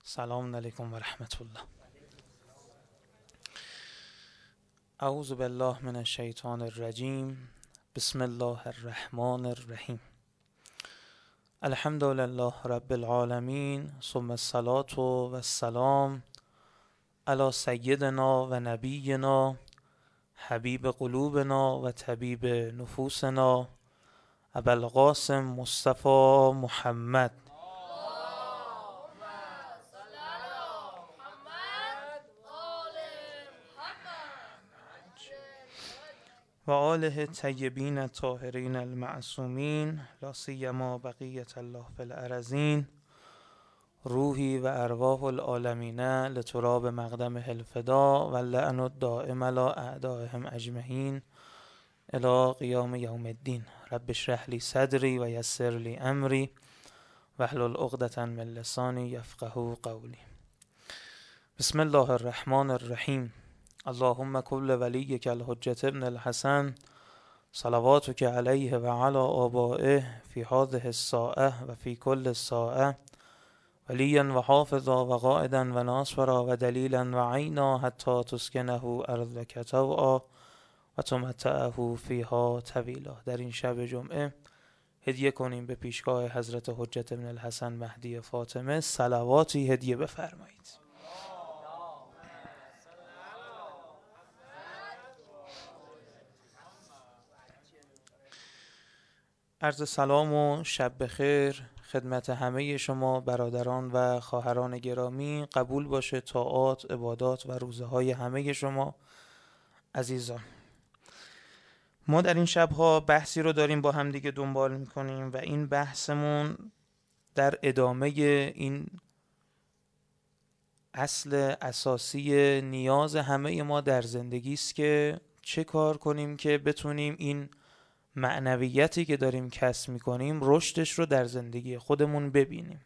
سلام علیکم و رحمت الله. اعوذ بالله من الشیطان الرجیم. بسم الله الرحمن الرحیم. الحمد لله رب العالمین، ثم الصلاة و السلام علی سیدنا و نبینا حبیب قلوبنا و طبیب نفوسنا ابوالقاسم مصطفی محمد و آله الطیبین الطاهرین المعصومین، لا سیما بقیة الله فی الارضین. روحی و ارواح العالمین لتراب مقدم الفدا و لعن الدائم علی اعدائهم اجمعین الی قیام یوم الدین. رب اشرح لی صدری و یسر لی امری واحلل عقدة من لسانی یفقهوا قولی. بسم الله الرحمن الرحیم. اللهم کل ولیک الحجة ابن الحسن صلواتک علیه و علی آبائه فی هذه الساعة و فی کل ساعة ولیا و حافظا و قائدا و ناصرا و دلیلا و عینا حتی تسکنه ارضک طوعا و تمتعه فیها طویلا. در این شب جمعه هدیه کنیم به پیشگاه حضرت حجت ابن الحسن مهدی فاطمه صلواتی هدیه بفرمایید. عرض سلام و شب بخیر خدمت همه شما برادران و خواهران گرامی. قبول باشه طاعات، عبادات و روزه های همه شما عزیزان. ما در این شبها بحثی رو داریم با هم دیگه دنبال میکنیم و این بحثمون در ادامه این اصل اساسی نیاز همه ما در زندگی است که چه کار کنیم که بتونیم این معنویتی که داریم کسب میکنیم رشدش رو در زندگی خودمون ببینیم.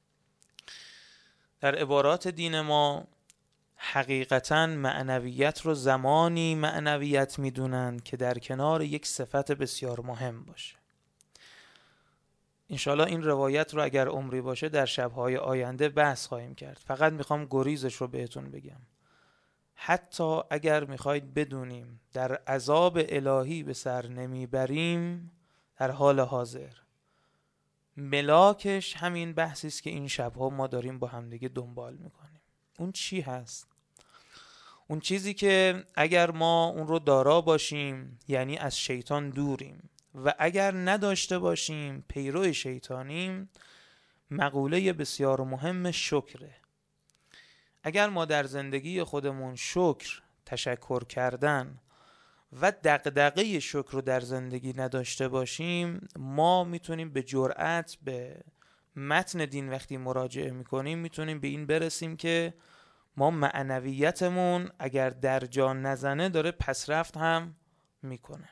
در عبارات دین ما حقیقتاً معنویت رو زمانی معنویت میدونن که در کنار یک صفت بسیار مهم باشه. انشالله این روایت رو اگر عمری باشه در شبهای آینده بحث خواهیم کرد. فقط میخوام گریزش رو بهتون بگم. حتی اگر میخواید بدونیم در عذاب الهی به سر نمیبریم، در حال حاضر ملاکش همین بحثی است که این شبها ما داریم با همدیگه دنبال میکنیم. اون چی هست؟ اون چیزی که اگر ما اون رو دارا باشیم یعنی از شیطان دوریم و اگر نداشته باشیم پیرو شیطانیم، مقوله بسیار مهم شکره. اگر ما در زندگی خودمون شکر، تشکر کردن و دغدغه شکر رو در زندگی نداشته باشیم، ما میتونیم به جرأت به متن دین وقتی مراجعه میکنیم میتونیم به این برسیم که ما معنویتمون اگر در جا نزنه داره پسرفت هم میکنه.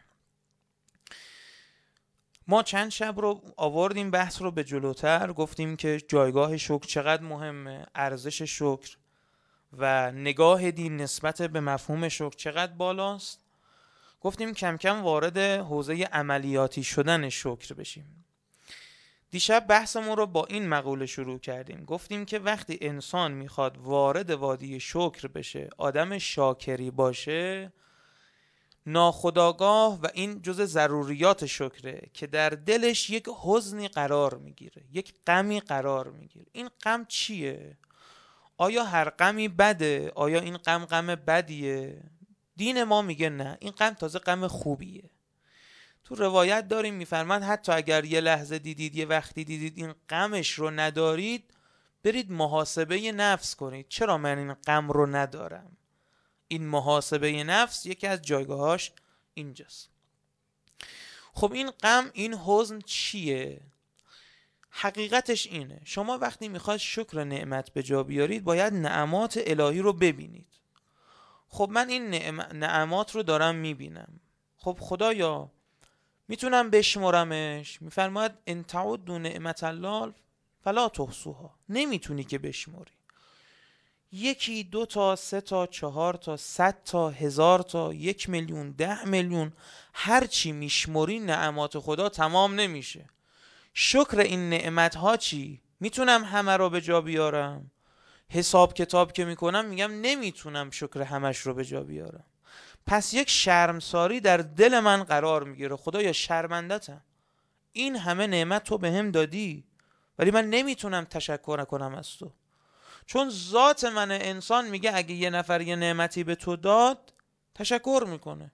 ما چند شب رو آوردیم بحث رو به جلوتر، گفتیم که جایگاه شکر چقدر مهمه، ارزش شکر و نگاه دین نسبت به مفهوم شکر چقدر بالاست. گفتیم کم کم وارد حوزه عملیاتی شدن شکر بشیم. دیشب بحثمون رو با این مقوله شروع کردیم. گفتیم که وقتی انسان میخواد وارد وادی شکر بشه، آدم شاکری باشه، ناخودآگاه و این جزء ضروریات شکره که در دلش یک حزنی قرار میگیره، یک غمی قرار میگیره. این غم چیه؟ آیا هر غمی بده؟ آیا این غم بدیه؟ دین ما میگه نه، این غم تازه غم خوبیه. تو روایت داریم میفرماد حتی اگر یه لحظه دیدید، یه وقتی دیدید این غمش رو ندارید، برید محاسبه نفس کنید. چرا من این غم رو ندارم؟ این محاسبه نفس یکی از جایگاهاش اینجاست. خب این غم، این حزن چیه؟ حقیقتش اینه، شما وقتی میخواید شکر نعمت به جا بیارید باید نعمات الهی رو ببینید. خب من این نعمات رو دارم میبینم، خب خدایا میتونم بشمرمش؟ میفرماید ان تعدوا نعمت الله فلا تحصوها. نمیتونی که بشمری. یکی، دو تا، سه تا، چهار تا، 100 تا، 1000 تا، 1 میلیون، 10 میلیون، هر چی میشمری نعمات خدا تمام نمیشه. شکر این نعمت ها چی؟ میتونم همه رو به جا بیارم؟ حساب کتاب که میکنم میگم نمیتونم شکر همش رو به جا بیارم. پس یک شرمساری در دل من قرار میگیره. خدایا شرمندتم، این همه نعمت تو بهم دادی ولی من نمیتونم تشکر نکنم از تو. چون ذات من انسان میگه اگه یه نفر یه نعمتی به تو داد تشکر میکنه.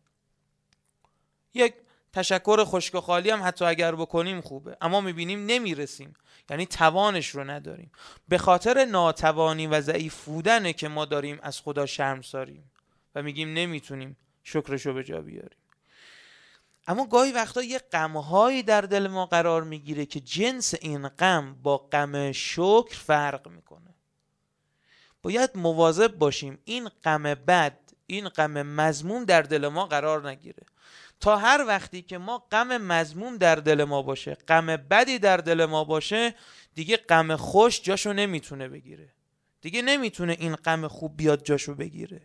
یک تشکر خشک و خالی هم حتی اگر بکنیم خوبه، اما میبینیم نمیرسیم، یعنی توانش رو نداریم. به خاطر ناتوانی و ضعیف بودنه که ما داریم از خدا شرمساریم و میگیم نمیتونیم شکرش رو به جا بیاریم. اما گاهی وقتا یه غم‌هایی در دل ما قرار میگیره که جنس این غم با غم شکر فرق میکنه. باید مواظب باشیم این غم بد، این غم مذموم در دل ما قرار نگیره. تا هر وقتی که ما غم مذموم در دل ما باشه، غم بدی در دل ما باشه، دیگه غم خوش جاشو نمیتونه بگیره. دیگه نمیتونه این غم خوب بیاد جاشو بگیره.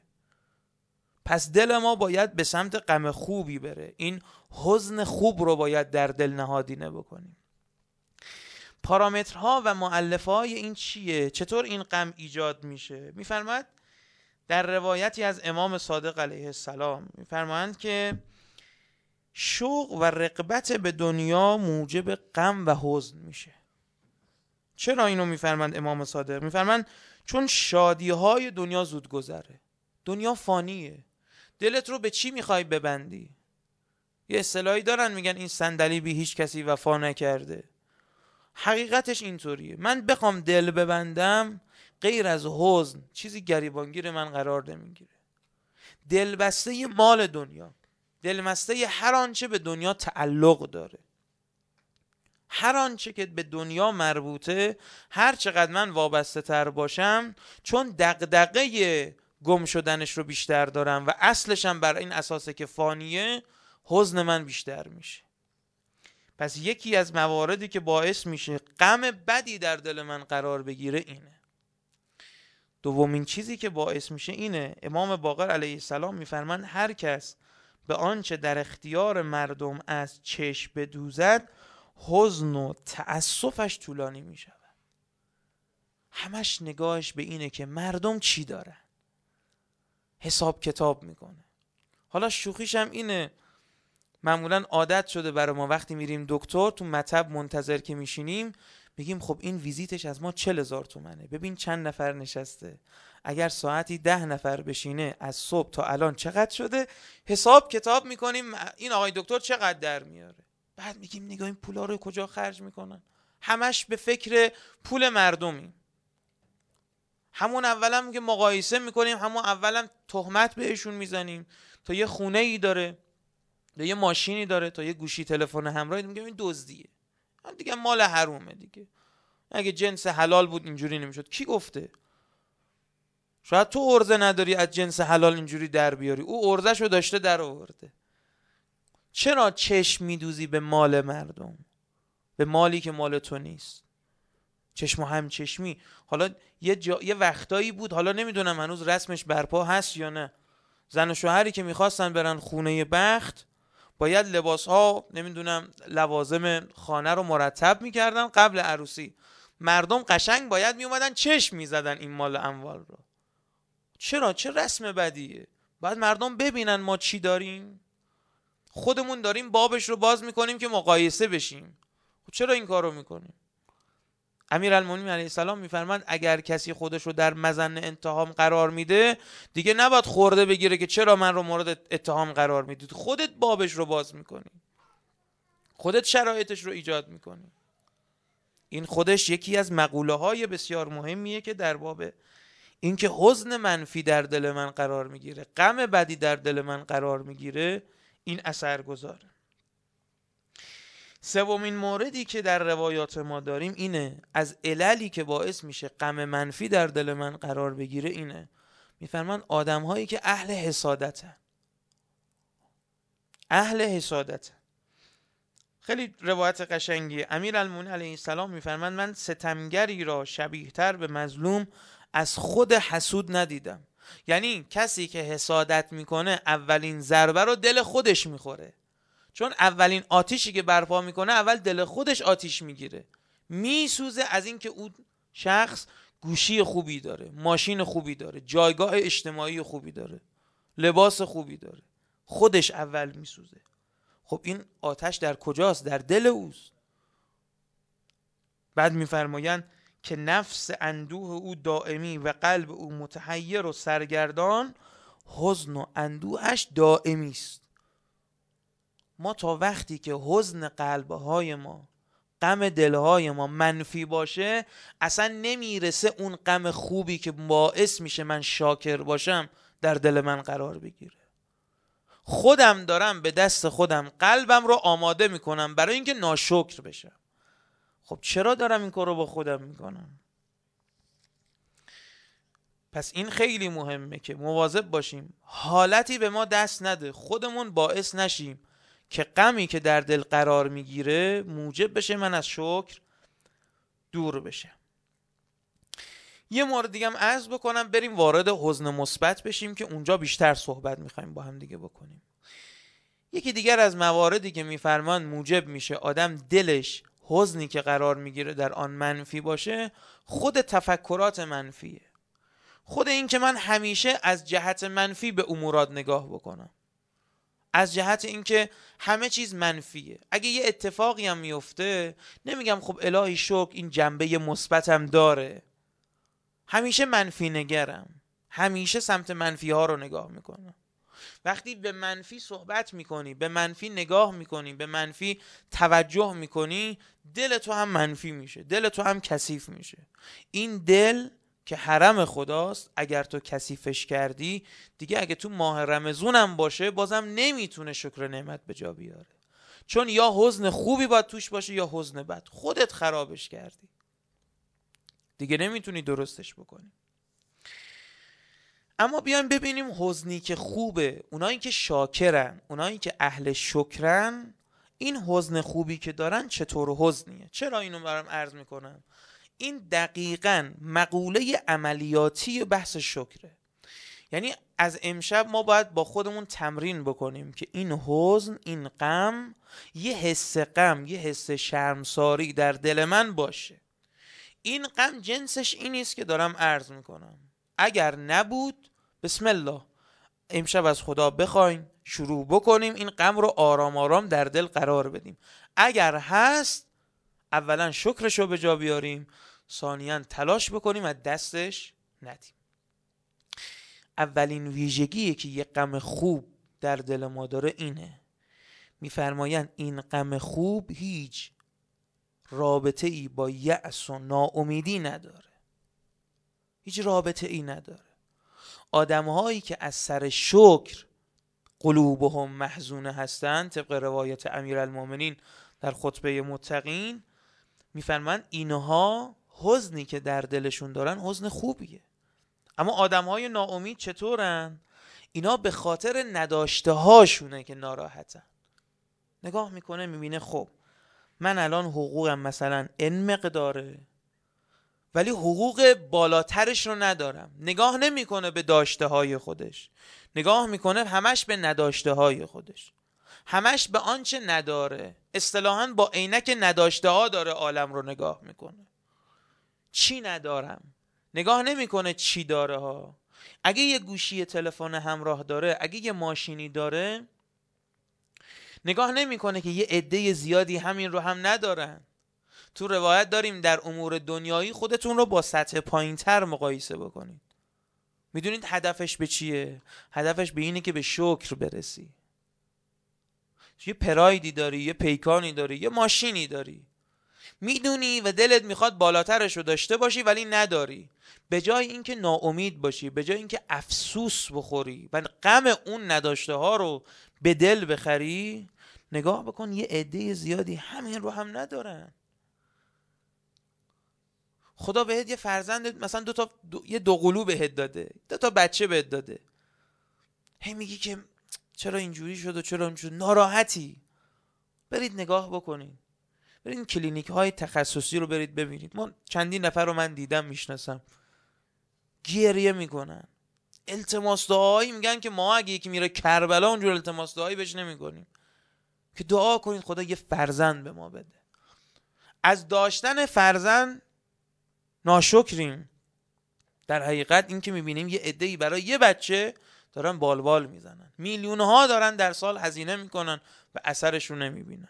پس دل ما باید به سمت غم خوبی بره. این حزن خوب رو باید در دل نهادینه بکنیم. پارامترها و مؤلفه‌های این چیه؟ چطور این غم ایجاد میشه؟ میفرماد در روایتی از امام صادق علیه السلام میفرمایند که شوق و رغبت به دنیا موجب غم و حزن میشه. چرا اینو میفرمایند امام صادق؟ میفرمایند چون شادی‌های دنیا زود گذره. دنیا فانیه. دلت رو به چی میخوای ببندی؟ یه اصطلاحی دارن میگن این صندلی بی هیچ کسی وفا نکرده. حقیقتش اینطوریه. من بخوام دل ببندم غیر از حزن چیزی گریبانگیر من قرار نمیگیره. دلبسته مال دنیا، دلبسته هر آنچه به دنیا تعلق داره، هر آنچه که به دنیا مربوطه، هر چقدر من وابسته تر باشم، چون دغدغه گم شدنش رو بیشتر دارم و اصلش هم بر این اساسه که فانیه، حزن من بیشتر میشه. پس یکی از مواردی که باعث میشه غم بدی در دل من قرار بگیره اینه. دومین چیزی که باعث میشه اینه. امام باقر علیه السلام میفرمان هر کس به آنچه در اختیار مردم از چشم بدوزد حزن و تأسفش طولانی میشود. همش نگاهش به اینه که مردم چی دارن، حساب کتاب میکنه. حالا شوخیش هم اینه، معمولا عادت شده برای ما وقتی میریم دکتر تو مطب منتظر که میشینیم میگیم خب این ویزیتش از ما 40,000 تومنه، ببین چند نفر نشسته، اگر ساعتی 10 نفر بشینه از صبح تا الان چقدر شده، حساب کتاب میکنیم این آقای دکتر چقدر در میاره. بعد میگیم نگاه این پولا رو کجا خرج میکنن. همش به فکر پول مردمیم. همون اولم که مقایسه میکنیم، همون اولم تهمت بهشون میزنیم. تا یه خونه ای داره، تا یه ماشینی داره، تا یه گوشی تلفن همراهی، میگم این دزدیه، دیگه مال حرومه دیگه. اگه جنس حلال بود اینجوری نمیشد. کی گفته؟ شاید تو ارزه نداری از جنس حلال اینجوری در بیاری، او ارزهشو داشته در آورده. چرا چشم میدوزی به مال مردم، به مالی که مال تو نیست؟ چشم و همچشمی. حالا یه وقتایی بود، حالا نمیدونم هنوز رسمش برپا هست یا نه، زن و شوهری که میخواستن برن خونه بخت باید لباس ها، نمیدونم لوازم خانه رو مرتب میکردن قبل عروسی. مردم قشنگ باید میومدن چشم میزدن این مال اموال رو. چرا؟ چه رسم بدیه؟ باید مردم ببینن ما چی داریم. خودمون داریم بابش رو باز میکنیم که مقایسه بشیم. چرا این کار رو میکنیم؟ امیرالمومنین علیه السلام میفرماند اگر کسی خودش رو در مظن اتهام قرار میده دیگه نباید خورده بگیره که چرا من رو مورد اتهام قرار میدید. خودت بابش رو باز میکنی، خودت شرایطش رو ایجاد میکنی. این خودش یکی از مقوله های بسیار مهمیه که در باب این که حزن منفی در دل من قرار میگیره، غم بدی در دل من قرار میگیره، این اثر گذاره. سومین موردی که در روایات ما داریم اینه، از عللی که باعث میشه غم منفی در دل من قرار بگیره اینه. میفرمان آدم هایی که اهل حسادتن. اهل حسادتن. خیلی روایت قشنگیه. امیرالمومنین علیه السلام میفرمان من ستمگری را شبیه تر به مظلوم از خود حسود ندیدم. یعنی کسی که حسادت میکنه اولین ضربه رو دل خودش میخوره، چون اولین آتیشی که برپا میکنه اول دل خودش آتیش میگیره، میسوزه از این که اون شخص گوشی خوبی داره، ماشین خوبی داره، جایگاه اجتماعی خوبی داره، لباس خوبی داره، خودش اول میسوزه. خب این آتش در کجاست؟ در دل اوست. بعد میفرمایند که نفس اندوه او دائمی و قلب او متحیر و سرگردان، حزن و اندوهش دائمی است. ما تا وقتی که حزن قلبهای ما، غم دلهای ما منفی باشه، اصلا نمیرسه اون غم خوبی که باعث میشه من شاکر باشم در دل من قرار بگیره. خودم دارم به دست خودم قلبم رو آماده میکنم برای اینکه ناشکر بشم. خب چرا دارم این کار رو با خودم میکنم؟ پس این خیلی مهمه که مواظب باشیم حالتی به ما دست نده، خودمون باعث نشیم که غمی که در دل قرار میگیره موجب بشه من از شکر دور بشه. یه مورد دیگه هم عرض بکنم، بریم وارد حزن مثبت بشیم که اونجا بیشتر صحبت میخوایم با هم دیگه بکنیم. یکی دیگر از مواردی که میفرمان موجب میشه آدم دلش حزنی که قرار میگیره در آن منفی باشه، خود تفکرات منفیه. خود این که من همیشه از جهت منفی به امورات نگاه بکنم، از جهت اینکه همه چیز منفیه. اگه یه اتفاقی هم میفته نمیگم خب الهی شکر این جنبه مثبتم داره، همیشه منفی نگرم، همیشه سمت منفی ها رو نگاه میکنم. وقتی به منفی صحبت میکنی، به منفی نگاه میکنی، به منفی توجه میکنی، دل تو هم منفی میشه، دل تو هم کثیف میشه. این دل که حرم خداست، اگر تو کثیفش کردی دیگه، اگه تو ماه رمضان هم باشه بازم نمیتونه شکر نعمت به جا بیاره، چون یا حزن خوبی باید توش باشه یا حزن بد. خودت خرابش کردی دیگه، نمیتونی درستش بکنی. اما بیایم ببینیم حزنی که خوبه، اونایی که شاکرن، اونایی که اهل شکرن، این حزن خوبی که دارن چطور حزنیه. چرا اینو برام عرض میکنم؟ این دقیقاً مقوله عملیاتی بحث شکره. یعنی از امشب ما باید با خودمون تمرین بکنیم که این حزن، این غم، یه حس غم، یه حس شرمساری در دل من باشه. این غم جنسش این نیست که دارم عرض میکنم. اگر نبود بسم الله، امشب از خدا بخوایم شروع بکنیم این غم رو آرام آرام در دل قرار بدیم. اگر هست اولا شکرشو به جا بیاریم، ثانیاً تلاش بکنیم از دستش ندیم. اولین ویژگی که یه غم خوب در دل ما داره اینه، میفرمایند این غم خوب هیچ رابطه ای با یأس و ناامیدی نداره، هیچ رابطه ای نداره. آدم‌هایی که از سر شکر قلوبهم محزونه هستند، طبق روایت امیرالمومنین در خطبه متقین، میفرمایند اینها حزنی که در دلشون دارن حزن خوبیه. اما آدم‌های ناامید چطورن؟ اینا به خاطر نداشته هاشونه که ناراحتن. نگاه میکنه میبینه خب من الان حقوقم مثلا این مقداره ولی حقوق بالاترش رو ندارم. نگاه نمیکنه به داشته های خودش، نگاه میکنه همش به نداشته های خودش، همش به آنچه نداره. اصطلاحاً با عینک نداشته ها داره عالم رو نگاه میکنه. چی ندارم؟ نگاه نمیکنه چی داره ها. اگه یه گوشی تلفن همراه داره، اگه یه ماشینی داره، نگاه نمیکنه که یه عده زیادی همین رو هم ندارن. تو روایت داریم در امور دنیایی خودتون رو با سطح پایین‌تر مقایسه بکنید. میدونید هدفش به چیه؟ هدفش به اینه که به شکر برسی. یه پرایدی داری، یه پیکانی داری، یه ماشینی داری، میدونی و دلت میخواد بالاترش رو داشته باشی ولی نداری. به جای اینکه ناامید باشی، به جای اینکه افسوس بخوری و غم اون نداشته ها رو به دل بخری، نگاه بکن یه عده زیادی همین رو هم ندارن. خدا بهت یه فرزند مثلا یه دو قلو بهت داده، 2 بچه بهت داده، هی میگی که چرا اینجوری شد و چرا اینجوری شد، ناراحتی. برید نگاه بکنید، برید کلینیک های تخصصی رو برید ببینید. من چندین نفر رو من دیدم، میشناسم، گریه میکنن، التماس دعایی میگن که ما اگه یکی میره کربلا اونجور التماس دعایی بهش نمیکنیم که دعا کنید خدا یه فرزند به ما بده. از داشتن فرزند ناشکریم. در حقیقت این که میبینیم یه عده‌ای برای یه بچه دارن بالبال میزنن، میلیون‌ها دارن در سال هزینه میکنن و اثرش رو نمیبینن.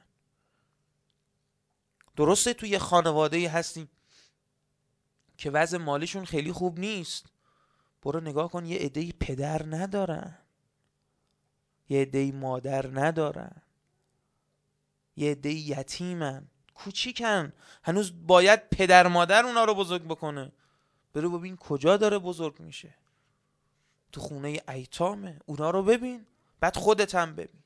درسته توی یه خانواده‌ای هستیم که وضع مالیشون خیلی خوب نیست، برو نگاه کن یه عده‌ای پدر ندارن، یه عده‌ای مادر ندارن، یه عده‌ای یتیمن، کوچیکن، هنوز باید پدر مادر اونا رو بزرگ بکنه. برو ببین کجا داره بزرگ میشه، تو خونه ایتامه، اونا رو ببین، بعد خودت هم ببین.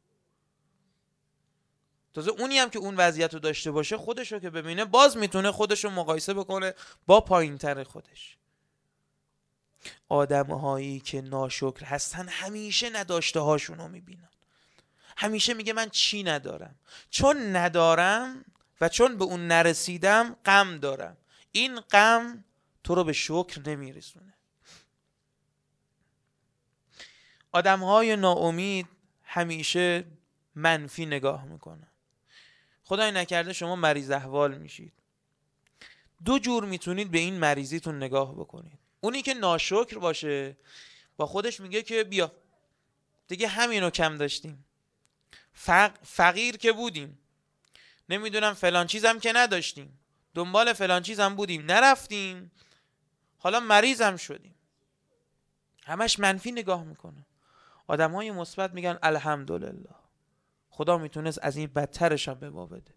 تازه اونی هم که اون وضعیت رو داشته باشه خودش رو که ببینه باز میتونه خودش رو مقایسه بکنه با پایین‌تر خودش. آدم‌هایی که ناشکر هستن همیشه نداشته هاشون رو میبینن، همیشه میگه من چی ندارم، چون ندارم و چون به اون نرسیدم غم دارم. این غم تو رو به شکر نمیرسونه. آدم‌های ناامید همیشه منفی نگاه میکنن. خدای نکرده شما مریض احوال میشید، دو جور میتونید به این مریضیتون نگاه بکنید. اونی که ناشکر باشه با خودش میگه که بیا دیگه همینو کم داشتیم، فقیر که بودیم، نمیدونم فلان چیزم که نداشتیم، دنبال فلان چیزم بودیم نرفتیم، حالا مریضم شدیم. همش منفی نگاه میکنه. آدم‌های مثبت میگن الحمدلله، خدا میتونست از این بدترش هم به ما بده.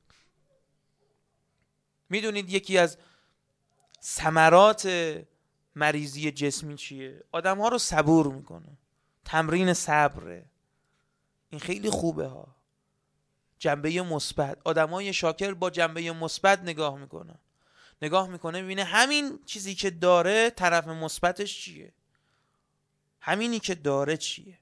میدونید یکی از ثمرات مریضی جسمی چیه؟ آدم‌ها رو صبور میکنه، تمرین صبره. این خیلی خوبه ها. جنبه مثبت، آدمای شاکر با جنبه مثبت نگاه میکنه ببینه همین چیزی که داره طرف مثبتش چیه، همینی که داره چیه.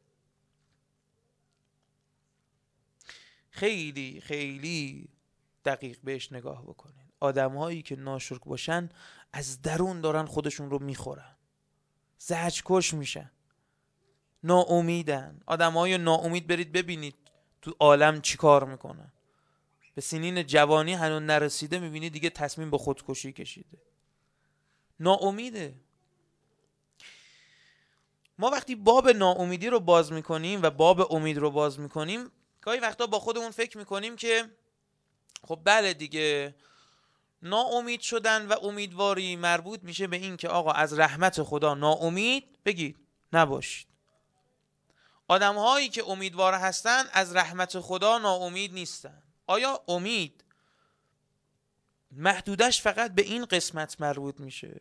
خیلی خیلی دقیق بهش نگاه بکنین. آدم‌هایی که ناشکر باشن از درون دارن خودشون رو میخورن، زجرکش میشن، ناامیدن. آدم‌های ناامید برید ببینید تو عالم چی کار میکنن. به سنین جوانی هنوز نرسیده میبینید دیگه تصمیم به خودکشی کشیده، ناامیده. ما وقتی باب ناامیدی رو باز میکنیم و باب امید رو باز میکنیم، گاهی وقتا با خودمون فکر میکنیم که خب بله دیگه، ناامید شدن و امیدواری مربوط میشه به این که آقا از رحمت خدا ناامید بگید نباشید. آدم هایی که امیدوار هستن از رحمت خدا ناامید نیستن. آیا امید محدودش فقط به این قسمت مربوط میشه؟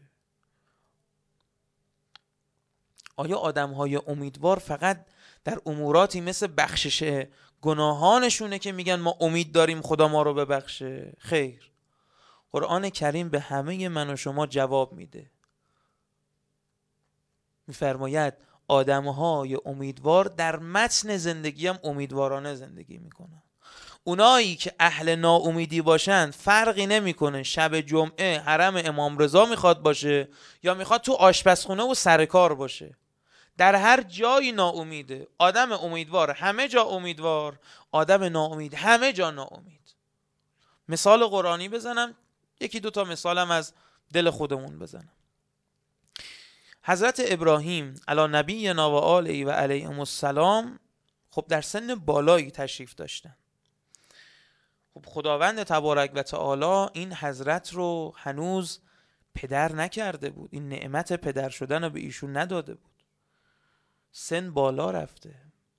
آیا آدم های امیدوار فقط در اموراتی مثل بخشش گناهانشونه که میگن ما امید داریم خدا ما رو ببخشه؟ خیر، قرآن کریم به همه من و شما جواب میده. میفرماید آدم‌های امیدوار در متن زندگی هم امیدوارانه زندگی میکنن. اونایی که اهل ناامیدی باشن فرقی نمیکنه شب جمعه حرم امام رضا میخواد باشه یا میخواد تو آشپزخونه و سرکار باشه، در هر جایی ناامیده. آدم امیدوار همه جا امیدوار، آدم ناامید همه جا ناامید. مثال قرآنی بزنم، یکی دوتا مثالم از دل خودمون بزنم. حضرت ابراهیم علی نبینا و آله و علیهم السلام خب در سن بالایی تشریف داشتن. خب خداوند تبارک و تعالی این حضرت رو هنوز پدر نکرده بود، این نعمت پدر شدن رو به ایشون نداده بود، سن بالا رفته.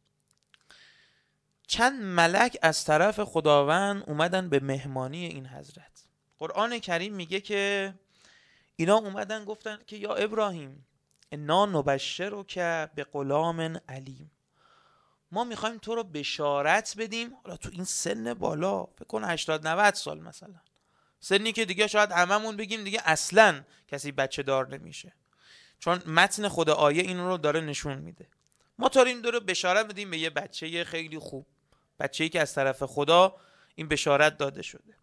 چند ملک از طرف خداوند اومدن به مهمانی این حضرت. قرآن کریم میگه که اینا اومدن گفتن که یا ابراهیم انا نبشرک به غلام علیم، ما میخوایم تو رو بشارت بدیم. حالا تو این سن بالا فکر کن 80-90 سال مثلا، سنی که دیگه شاید هممون بگیم دیگه اصلا کسی بچه دار نمیشه، چون متن خود آیه این رو داره نشون میده. ما تا این داره بشارت بدیم به یه بچه خیلی خوب، بچه‌ای که از طرف خدا این بشارت داده شده.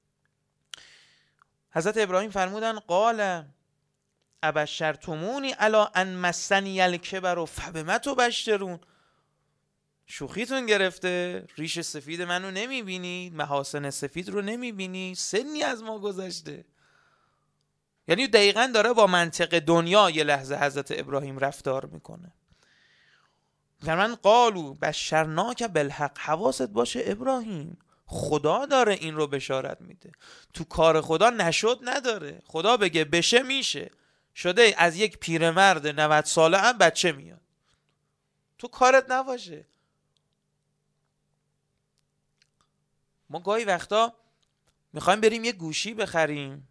حضرت ابراهیم فرمودن قال ابشرتمونی علی ان مسنی الکبر فبما تبشرون، شوخیتون گرفته؟ ریش سفید منو نمیبینی؟ محاسن سفید رو نمیبینی؟ سنی از ما گذشته. یعنی دقیقاً داره با منطق دنیا یه لحظه حضرت ابراهیم رفتار میکنه. من قالو بشرناک بالحق، حواست باشه ابراهیم، خدا داره این رو بشارت میده، تو کار خدا نشد نداره. خدا بگه بشه میشه، شده از یک پیرمرد 90 ساله هم بچه میاد، تو کارت نباشه. ما گاهی وقتا میخوایم بریم یه گوشی بخریم،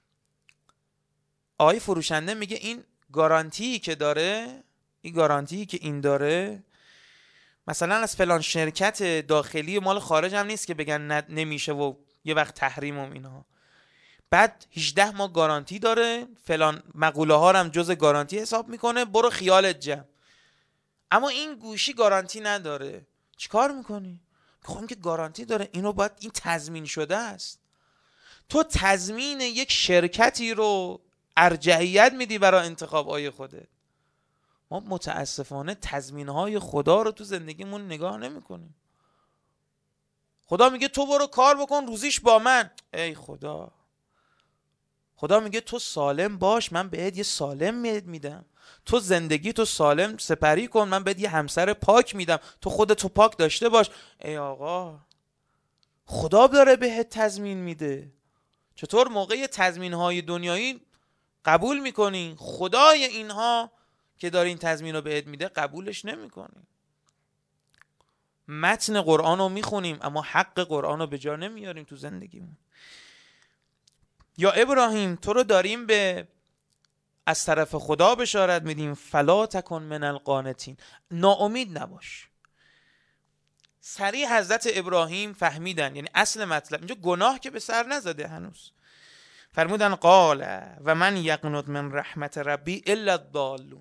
آقای فروشنده میگه این گارانتی که داره، این گارانتی که این داره مثلا از فلان شرکت داخلی مال خارج هم نیست که بگن نمیشه و یه وقت تحریم و اینها. بعد 18 ماه گارانتی داره، فلان مقوله ها هم جز گارانتی حساب میکنه، برو خیالت جمع. اما این گوشی گارانتی نداره، چیکار میکنی؟ خب این که گارانتی داره، اینو باید، این تضمین شده است. تو تضمین یک شرکتی رو ارجحیت میدی برای انتخاب های خودت. ما متاسفانه تضمینهای خدا رو تو زندگیمون نگاه نمی کنیم. خدا میگه تو برو کار بکن روزیش با من، ای خدا. خدا میگه تو سالم باش، من بهت یه سالم میدم. تو زندگی تو سالم سپری کن، من بهت یه همسر پاک میدم. تو خودتو پاک داشته باش. ای آقا، خدا داره بهت تضمین میده، چطور موقع تضمینهای دنیایی قبول میکنی؟ خدای اینها که داره این تضمین رو بهت میده قبولش نمیکنی. متن قرآن رو میخونیم اما حق قرآن رو به جا نمیاریم تو زندگیمون. یا ابراهیم تو رو داریم به از طرف خدا بشارت میدیم، فلا تکن من القانتین، ناامید نباش. سریع حضرت ابراهیم فهمیدن، یعنی اصل مطلب اینجا گناه که به سر نزده هنوز، فرمودن قال و من یقنط من رحمت ربی الا الضالون.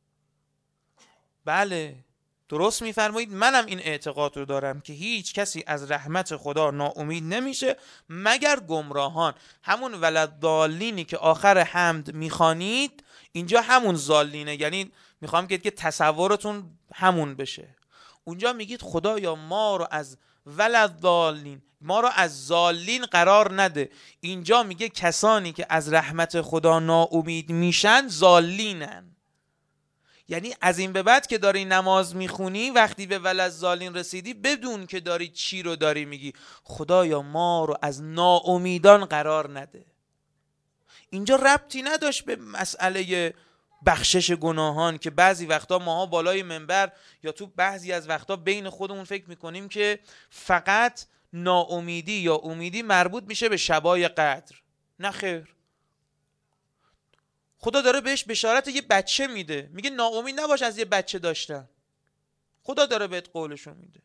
بله درست میفرمایید، منم این اعتقاد رو دارم که هیچ کسی از رحمت خدا ناامید نمیشه مگر گمراهان. همون ولدضالینی که آخر حمد میخوانید اینجا همون ضالینه، یعنی میخوام که تصورتون همون بشه. اونجا میگید خدایا ما رو از ولدضالین، ما رو از ضالین قرار نده. اینجا میگه کسانی که از رحمت خدا ناامید میشن ضالینن. یعنی از این به بعد که داری نماز میخونی، وقتی به ولدضالین رسیدی بدون که داری چی رو داری میگی، خدایا ما رو از ناامیدان قرار نده. اینجا ربطی نداشت به مسئله بخشش گناهان که بعضی وقتا ماها بالای منبر یا تو بعضی از وقتا بین خودمون فکر میکنیم که فقط ناامیدی یا امیدی مربوط میشه به شبای قدر. نه خیر، خدا داره بهش بشارت یه بچه میده، میگه ناامید نباش از یه بچه داشتن. خدا داره بهت قولشو میده.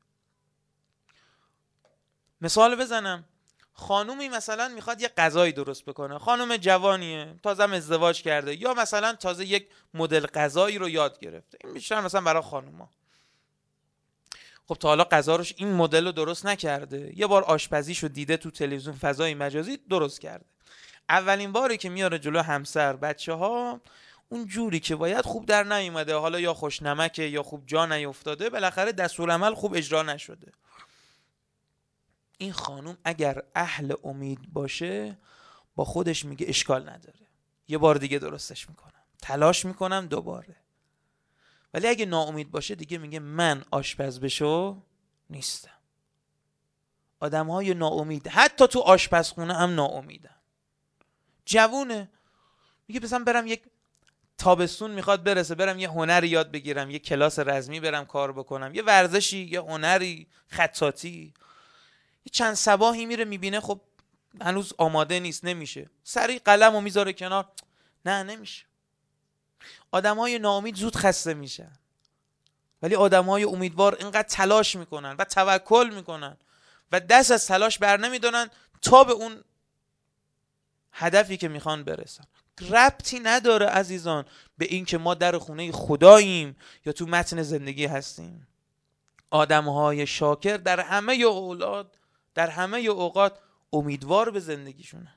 مثال بزنم، خانومی مثلا میخواد یه غذایی درست بکنه، خانم جوانیه، تازه ازدواج کرده، یا مثلا تازه یک مدل غذایی رو یاد گرفته. این بیشتر مثلا برای خانوما. خب تا حالا غذا روش این مدل رو درست نکرده، یه بار آشپزیشو دیده تو تلویزیون فضای مجازی درست کرده. اولین باری که میاره جلو همسر بچه‌ها، اون جوری که باید خوب در نیومده، حالا یا خوشنمکه یا خوب جا نیفتاده، بالاخره دستورالعمل خوب اجرا نشده. این خانوم اگر اهل امید باشه با خودش میگه اشکال نداره، یه بار دیگه درستش میکنم، تلاش میکنم دوباره. ولی اگه ناامید باشه دیگه میگه من آشپز بشو نیستم. آدم‌های ناامید حتی تو آشپزخونه هم ناامیدن. جوونه میگه مثلا برم یک تابستون میخواد برسه، برم یه هنری یاد بگیرم، یه کلاس رزمی برم کار بکنم، یه ورزشی، یه هنری، خطاطی. یه چند صباحی میره میبینه خب هنوز آماده نیست، نمیشه، سریع قلمو میذاره کنار، نه نمیشه. آدمای ناامید زود خسته میشن، ولی آدمای امیدوار اینقدر تلاش میکنن و توکل میکنن و دست از تلاش بر نمیدارن تا به اون هدفی که میخوان برسن. ربطی نداره عزیزان به این که ما در خونه خداییم یا تو متن زندگی هستیم. آدمهای شاکر در همه اولاد، در همه اوقات امیدوار به زندگیشونن.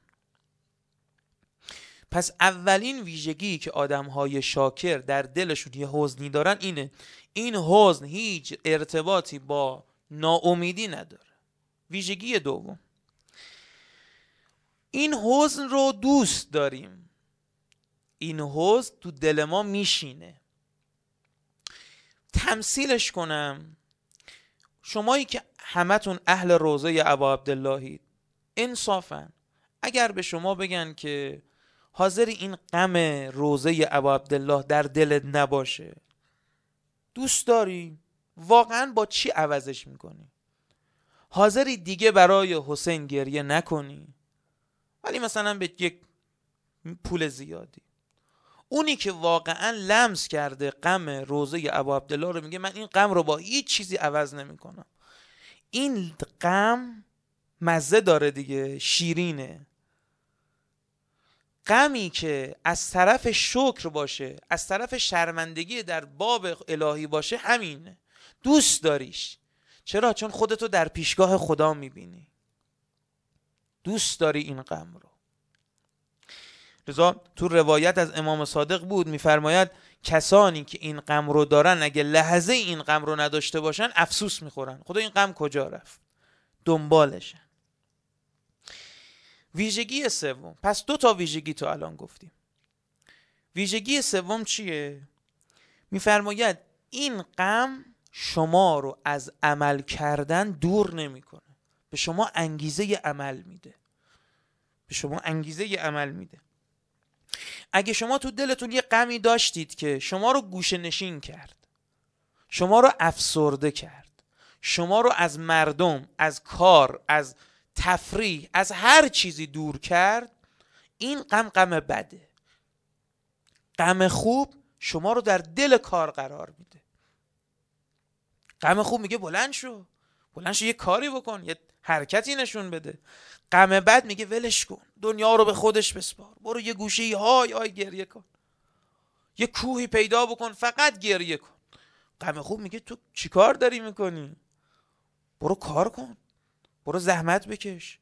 پس اولین ویژگی که آدمهای شاکر در دلشون یه حزنی دارن اینه. این حزن هیچ ارتباطی با ناامیدی نداره. ویژگی دوم، این حزن رو دوست داریم. این حزن تو دل ما میشینه. تمثیلش کنم، شمایی که همتون اهل روضه ابا عبداللهید، انصافا اگر به شما بگن که حاضر این غم روضه ابا عبدالله در دلت نباشه، دوست داری؟ واقعا با چی عوضش میکنی؟ حاضری دیگه برای حسین گریه نکنی ولی مثلا به یک پول زیادی؟ اونی که واقعا لمس کرده غم روضه ابا عبدالله رو میگه من این غم رو با هیچ چیزی عوض نمیکنم. این غم مزه داره دیگه، شیرینه. غمی که از طرف شکر باشه، از طرف شرمندگی در باب الهی باشه، همینه. دوست داریش. چرا؟ چون خودتو در پیشگاه خدا میبینی، دوست داری این غم رو. لذا تو روایت از امام صادق بود میفرماید کسانی که این غم رو دارن اگه لحظه این غم رو نداشته باشن افسوس میخورن، خدا این غم کجا رفت، دنبالشن. ویژگی سوم، پس 2 تا ویژگی تو الان گفتیم. ویژگی سوم چیه؟ میفرماید این غم شما رو از عمل کردن دور نمیکنه، به شما انگیزه عمل میده، به شما انگیزه عمل میده. اگه شما تو دلتون یه غمی داشتید که شما رو گوشه نشین کرد، شما رو افسرده کرد، شما رو از مردم، از کار، از تفریح، از هر چیزی دور کرد، این غم غم بده. غم خوب شما رو در دل کار قرار میده. غم خوب میگه بلند شو، بلند شو، یه کاری بکن، یه حرکتی نشون بده. غم بد میگه ولش کن، دنیا رو به خودش بسپار، برو یه گوشه‌ای های گریه کن، یه کوهی پیدا بکن فقط گریه کن. غم خوب میگه تو چی کار داری میکنی؟ برو کار کن، برو زحمت بکش.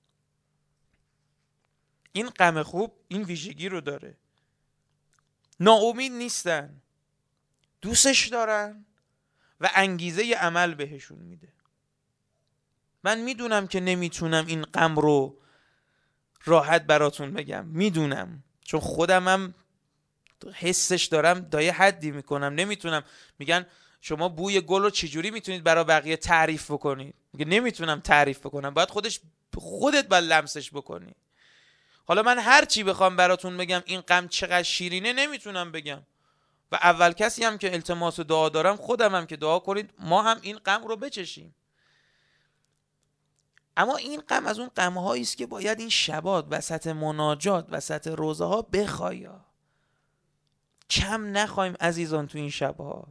این غم خوب این ویژگی رو داره، ناامید نیستن، دوستش دارن و انگیزه عمل بهشون میده. من میدونم که نمیتونم این غم رو راحت براتون بگم، میدونم، چون خودم هم حسش دارم تا یه حدی میکنم، نمیتونم. میگن شما بوی گل رو چجوری میتونید برای بقیه تعریف بکنید؟ میگه نمیتونم تعریف بکنم، باید خودت باید لمسش بکنی. حالا من هر چی بخوام براتون بگم این غم چقدر شیرینه نمیتونم بگم، و اول کسی هم که التماس دعا دارم خودم هم که دعا کنید ما هم این غم رو بچشیم. اما این غم از اون غم‌هایی است که باید این شبات وسط مناجات، وسط روزه ها بخوایا. کم نخوایم عزیزان تو این شبها.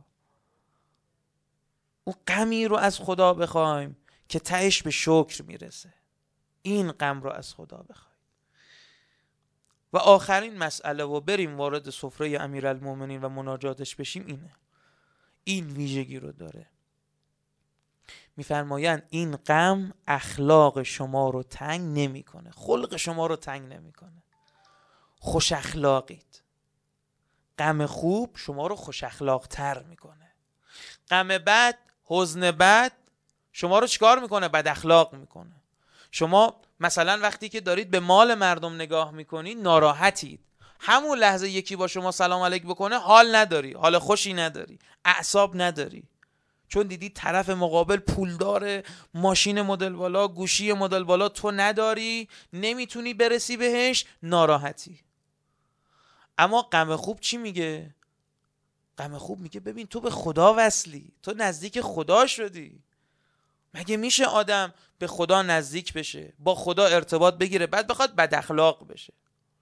اون غمی رو از خدا بخوایم که تهش به شکر میرسه. این غم رو از خدا بخوایم. و آخرین مسئله و بریم وارد سفره امیرالمومنین و مناجاتش بشیم، اینه. این ویژگی رو داره. میفرمایند این غم اخلاق شما رو تنگ نمیکنه، خلق شما رو تنگ نمیکنه. خوش اخلاقید. غم خوب شما رو خوش اخلاق تر میکنه. غم بد، حزن بد شما رو چیکار میکنه؟ بد اخلاق میکنه. شما مثلا وقتی که دارید به مال مردم نگاه میکنید ناراحتید، همون لحظه یکی با شما سلام علیک بکنه حال نداری، حال خوشی نداری، اعصاب نداری، چون دیدی طرف مقابل پولدار، ماشین مدل بالا، گوشی مدل بالا، تو نداری، نمیتونی برسی بهش، ناراحتی. اما غم خوب چی میگه؟ غم خوب میگه ببین تو به خدا وصلی، تو نزدیک خدا شدی. مگه میشه آدم به خدا نزدیک بشه، با خدا ارتباط بگیره، بعد بخواد بد اخلاق بشه؟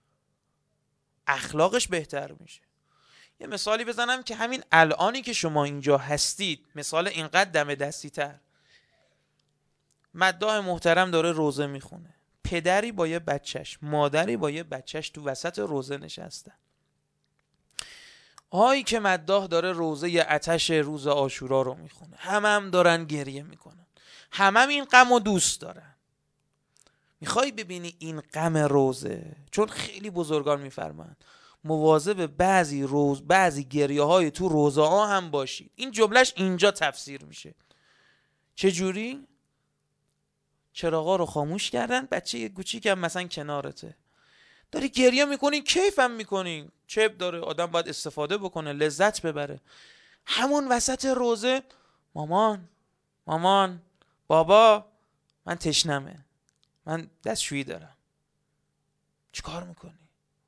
اخلاقش بهتر میشه. یه مثالی بزنم که همین الانی که شما اینجا هستید، مثال اینقدر دم دستی تر. مداح محترم داره روزه میخونه، پدری با یه بچهش، مادری با یه بچهش تو وسط روزه نشستن. هایی که مداح داره روزه آتش روز عاشورا رو میخونه، هم دارن گریه میکنن، هم این غم و دوست دارن. میخوای ببینی این غم روزه؟ چون خیلی بزرگان میفرمان مواظب بعضی گریه های تو روزه ها هم باشید. این جملهش اینجا تفسیر میشه. چجوری؟ چراغا رو خاموش کردن، بچه کوچیک هم مثلا کنارته داری گریه میکنی، کیفم میکنی، چه داره، آدم باید استفاده بکنه، لذت ببره. همون وسط روزه مامان بابا من تشنمه، من دستشویی دارم. چیکار میکنی؟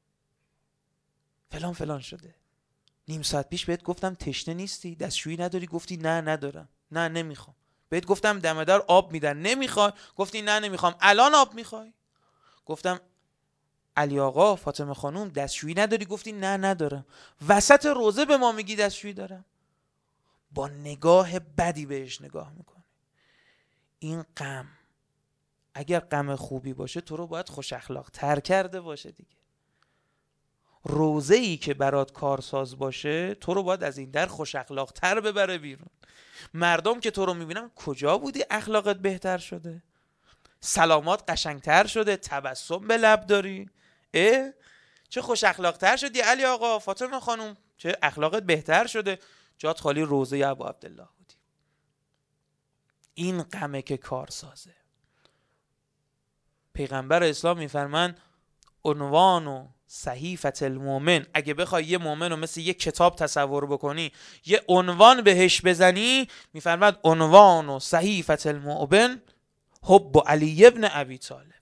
فلان شده. نیم ساعت پیش بهت گفتم تشنه نیستی، دستشویی نداری، گفتی نه ندارم، نه نمیخوام. بهت گفتم دم در آب میدن، نمیخوای، گفتی نه نمیخوام. الان آب میخوای. گفتم علی آقا، فاطمه خانوم دستشویی نداری، گفتی نه ندارم. وسط روزه به ما میگی دستشویی دارم. با نگاه بدی بهش نگاه میکنه. این غم اگر غم خوبی باشه تو رو باید خوش اخلاق تر کرده باشه دیگه. روزه‌ای که برات کارساز باشه تو رو باید از این در خوش اخلاق تر ببره بیرون. مردم که تو رو میبینن کجا بودی اخلاقت بهتر شده؟ سلامات قشنگتر شده، تبسم به لب داری، چه خوش اخلاق تر شدی علی آقا، فاطمه خانوم چه اخلاقت بهتر شده. جات خالی روزه ابو عبدالله بودی. این غمه که کارسازه. پیغمبر اسلام میفرمان عنوان و صحیفه المؤمن، اگه بخوای یه مؤمن رو مثل یه کتاب تصور بکنی، یه عنوان بهش بزنی، میفرماد عنوان و صحیفه المؤمن حب علی ابن ابی طالب.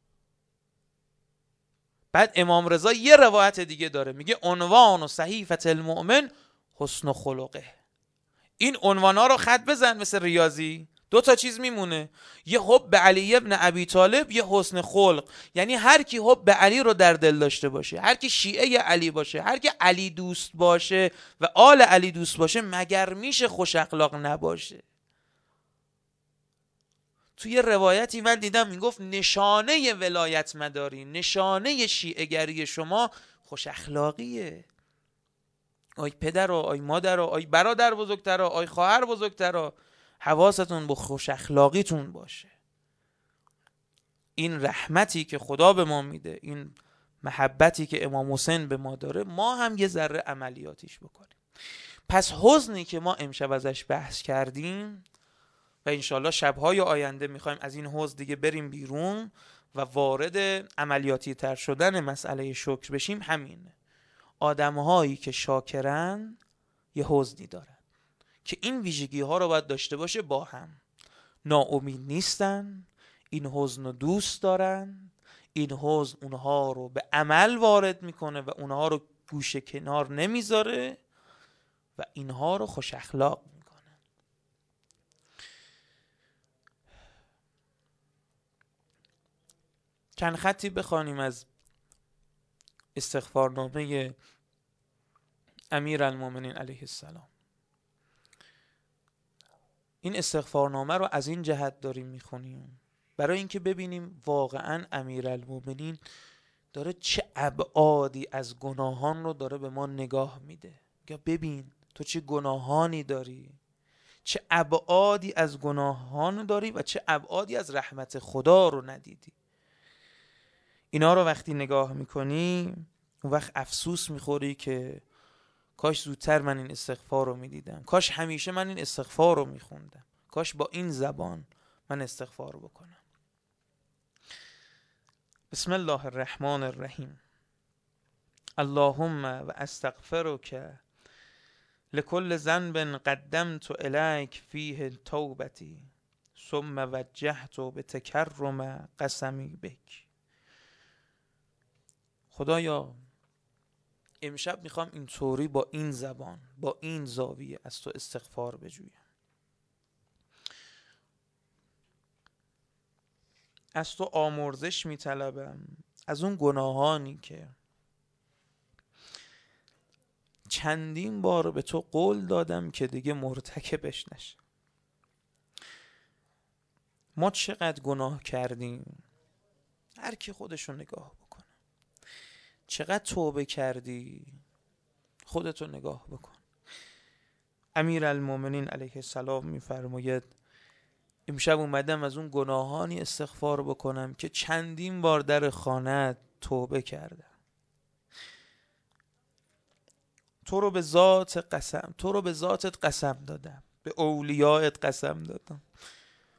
بعد امام رضا یه روایت دیگه داره، میگه عنوان و صحیفه المؤمن حسن خلقه. این عنوانا رو خط بزن مثل ریاضی، 2 چیز میمونه، یه حب علی ابن ابی طالب، یه حسن خلق. یعنی هر کی حب علی رو در دل داشته باشه، هر کی شیعه علی باشه، هر کی علی دوست باشه و آل علی دوست باشه، مگر میشه خوش اخلاق نباشه؟ توی روایتی من دیدم میگفت نشانه ولایت مداری، نشانه شیعه گری شما خوش اخلاقیه. آی پدر و آی مادر و آی برادر بزرگتر و آی خواهر بزرگتر و حواستون به خوش اخلاقیتون باشه. این رحمتی که خدا به ما میده، این محبتی که امام حسین به ما داره، ما هم یه ذره عملیاتیش بکنیم. پس حزنی که ما امشب ازش بحث کردیم و انشالله شبهای آینده میخوایم از این حزن دیگه بریم بیرون و وارد عملیاتی تر شدن مسئله شکر بشیم، همینه. آدمهایی که شاکرن یه حزنی دارن که این ویژگی ها رو باید داشته باشه، با هم ناامید نیستن، این حزن رو دوست دارن، این حزن اونها رو به عمل وارد میکنه و اونها رو گوشه کنار نمیذاره و اینها رو خوش اخلاق میکنه. چند خطی بخوانیم از استغفارنامه امیرالمومنین علیه السلام. این استغفارنامه رو از این جهت داریم میخونیم برای اینکه ببینیم واقعا امیرالمومنین داره چه ابعادی از گناهان رو داره به ما نگاه میده. یا ببین تو چه گناهانی داری، چه ابعادی از گناهان داری و چه ابعادی از رحمت خدا رو ندیدی. اینا رو وقتی نگاه میکنی اون وقت افسوس میخوری که کاش زودتر من این استغفار رو میدیدم، کاش همیشه من این استغفار رو میخوندم، کاش با این زبان من استغفار بکنم. بسم الله الرحمن الرحیم. اللهم و استغفرک لكل ذنب قدمت الیک فیه توبتی ثم وجهت بتکرم قسمی بک. خدایا امشب میخوام اینطوری با این زبان، با این زاویه از تو استغفار بجویم. از تو آمرزش میطلبم از اون گناهانی که چندین بار به تو قول دادم که دیگه مرتکبش نشم. ما چقدر گناه کردیم، هر کی خودشو نگاه بکنه. چقدر توبه کردی، خودتو نگاه بکن. امیرالمومنین علیه السلام میفرماید امشب اومدم از اون گناهانی استغفار بکنم که چندین بار در خانه‌ات توبه کردم. تو رو به ذاتت قسم دادم، به اولیاءت قسم دادم،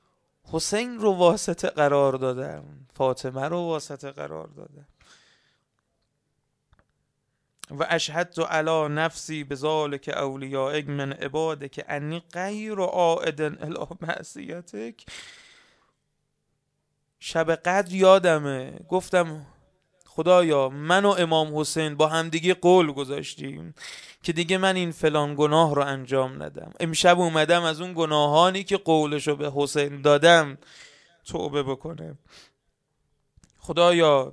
حسین رو واسطه قرار دادم، فاطمه رو واسطه قرار دادم، و اشهدت علی نفسی بذالک اولیائک من عبادک انی غیر عائد الی معصیتک. شب قدر یادمه گفتم خدایا من و امام حسین با همدیگه قول گذاشتیم که دیگه من این فلان گناه رو انجام ندم. امشب اومدم از اون گناهانی که قولشو به حسین دادم توبه بکنم. خدایا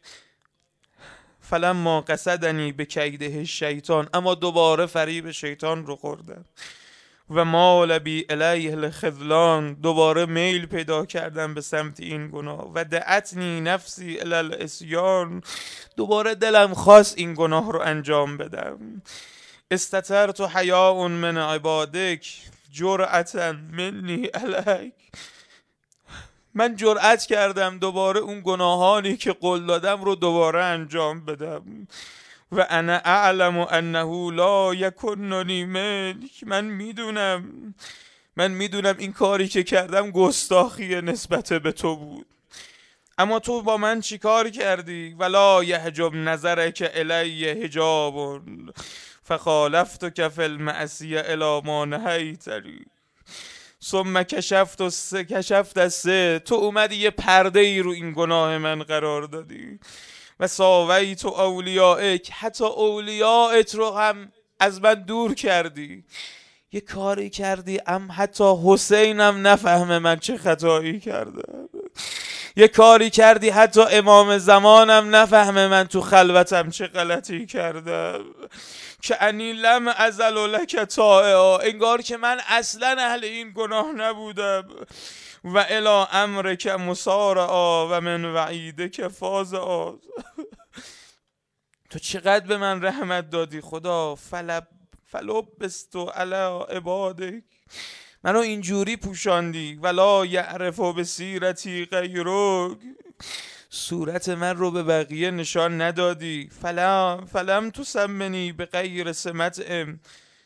فلما قصدنی به کیده شیطان، اما دوباره فریب شیطان رو خوردم. و مال بی الیه الخذلان، دوباره میل پیدا کردم به سمت این گناه. و دعتنی نفسی الی العصیان، دوباره دلم خواست این گناه رو انجام بدم. استترت حیاء من عبادک جرأة منی علیک، من جرأت کردم دوباره اون گناهانی که قول دادم رو دوباره انجام بدم. و انا اعلم انه لا یکننی منک، من میدونم این کاری که کردم گستاخی نسبت به تو بود، اما تو با من چی کار کردی؟ ولا یحجب نظرک الی حجاب فخالفتک فی المعصیه الی ما نهیتنی ثم کشفت از تو اومدی یه پرده ای رو این گناه من قرار دادی. و ساویت اولیائک، حتی اولیائت رو هم از من دور کردی. یه کاری کردی حتی حسینم نفهمه من چه خطایی کردم. یه کاری کردی حتی امام زمانم نفهمه من تو خلوتم چه غلطی کردم. که انی لم ازل لک طائعا، انگار که من اصلا اهل این گناه نبودم. و الی امرک مسارعا و من وعیدک فازعا. تو چقدر به من رحمت دادی خدا. فلبست علی عبادک، منو اینجوری پوشاندی. ولا یعرف بصیرتی غیرک، صورت من رو به بقیه نشان ندادی. فلم تسمنی به غیر سمتهم،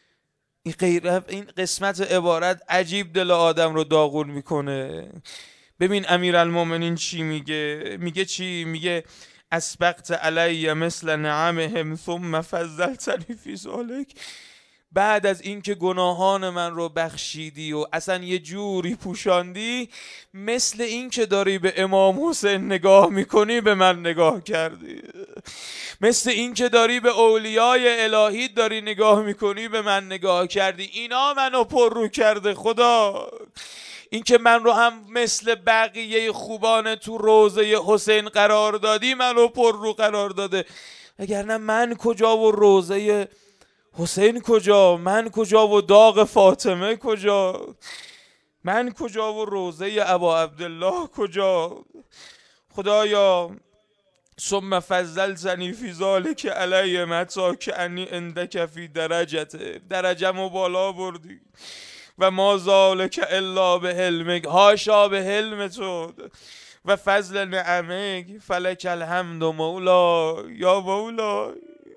این قسمت عبارت عجیب دل آدم رو داغون میکنه. ببین امیرالمومنین چی میگه چی میگه؟ اسبقت علی مثل نعمهم ثم فضلتنی فی ذلک. بعد از اینکه گناهان من رو بخشیدی و اصلا یه جوری پوشاندی، مثل این که داری به امام حسین نگاه میکنی به من نگاه کردی، مثل این که داری به اولیای الهی داری نگاه میکنی به من نگاه کردی. اینا منو پر رو کرده خدا. این که من رو هم مثل بقیه خوبان تو روضه حسین قرار دادی منو پر رو قرار داده. وگرنه من کجا و روضه حسین کجا؟ من کجا و داغ فاطمه کجا؟ من کجا و روضه ابا عبدالله کجا؟ خدایا ثم فضلتنی فی ذلک علی متا کانی عندک فی درجه‌مو بالا بردی. و ما ذلک الا به حلمک، هاشا به حلم تو و فضل نعمک. فلک الحمد مولا یا مولا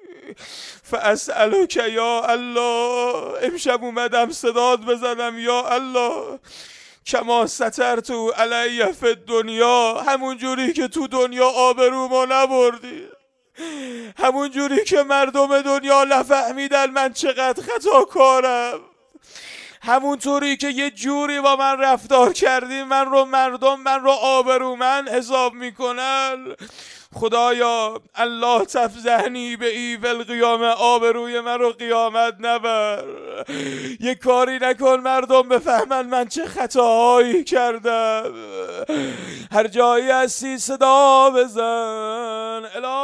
فاسألک یا الله. امشب اومدم صدات بزنم یا الله کما سترت علی فی الدنیا، همون جوری که تو دنیا آبرومو نبردی، همون جوری که مردم دنیا نفهمیدن من چقدر خطاکارم، همون طوری که یه جوری با من رفتار کردی من رو مردم من رو آبرومند حساب میکنن. خدایا الله تفضحنی به ایو القیامه، آبروی من رو قیامت نبر. یه کاری نکن مردم بفهمن من چه خطاهایی کردم. هر جایی هستی صدا بزن.